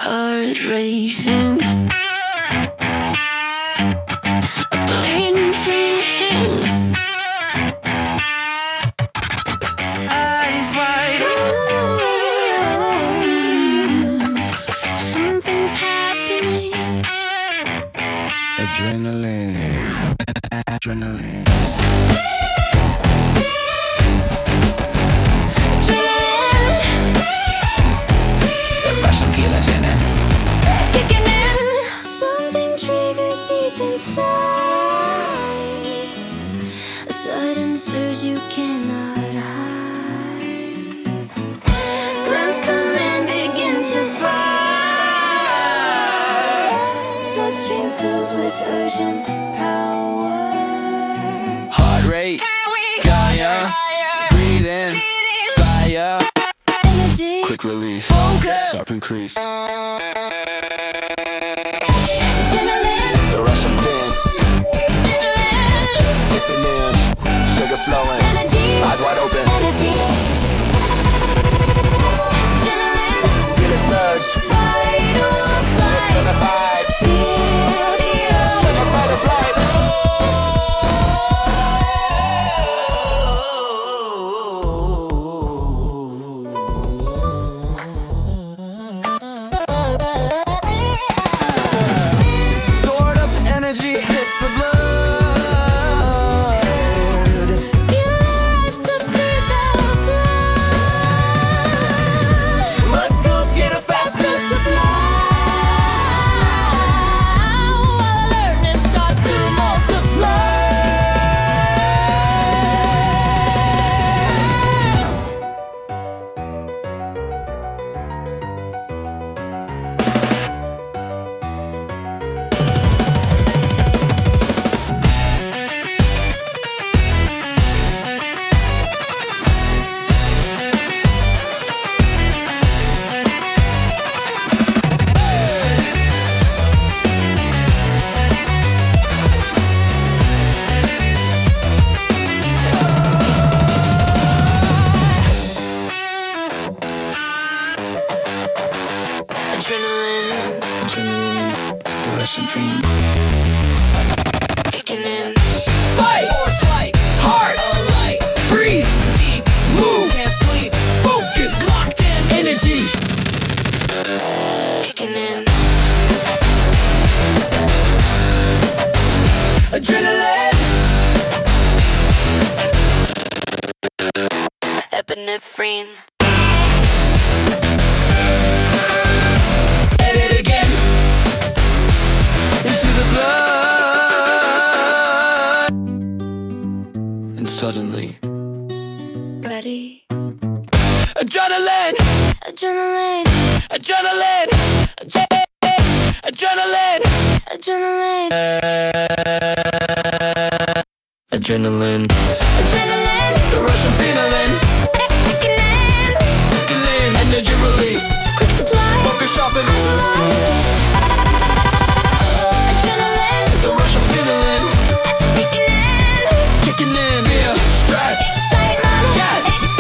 heart racing, bleeding from him, eyes wide open. Something's happening. Adrenaline, adrenaline. Russian killers in it. Kicking in. Something triggers deep inside. A sudden surge you cannot hide. Plans come and begin to fire. Bloodstream fills with urgent power. Heart rate, Gaia, breathe in, fire. Energy, Quick release, focus, sharp increase. adrenaline, The Russian fins, listen in, sugar flowing, energy, eyes wide open. energy, adrenaline, Feel it surge, fight or flight. unified, Feel the urge. sugar fight or flight. Stored up energy hits the blood. Furious to feed the flood. Muscles get a faster While alertness starts to multiply. Adrenaline, adrenaline, The Russian fiend. kicking in. Fight or flight, heart or light. Breathe, deep, move, can't sleep. Focus, locked in, energy. Kicking in. Adrenaline, Epinephrine. hit it again. Into the blood. And suddenly, Ready? adrenaline, Adrenaline, adrenaline, adrenaline, adrenaline, adrenaline. adrenaline, The Russian feeling, kicking in. energy release. Quick supply, Focus sharpen. eyes alive. Adrenaline, The Russian feeling, kicking in. kicking in. Fear, stress, Excitement, Yeah.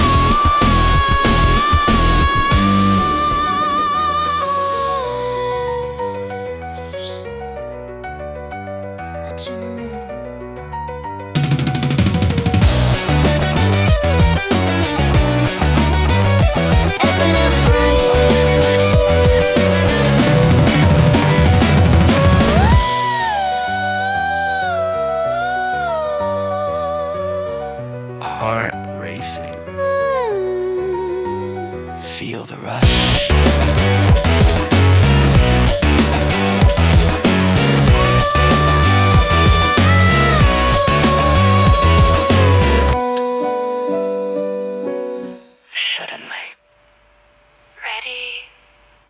heart racing. Feel the rush.